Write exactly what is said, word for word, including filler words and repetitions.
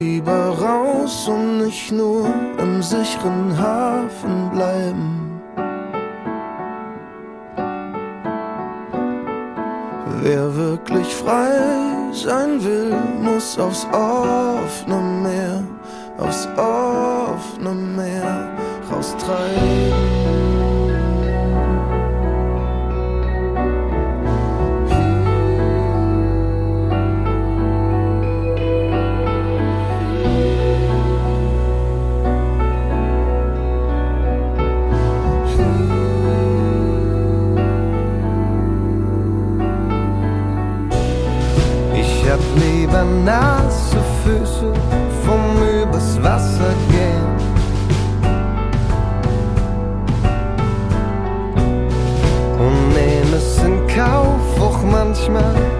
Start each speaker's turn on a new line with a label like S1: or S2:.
S1: Lieber raus und nicht nur im sicheren Hafen bleiben. Wer wirklich frei sein will, muss aufs offene Meer, aufs offene Meer raustreiben.
S2: Ich hab lieber nasse Füße vom übers Wasser gehen. Und nehm es in Kauf, auch manchmal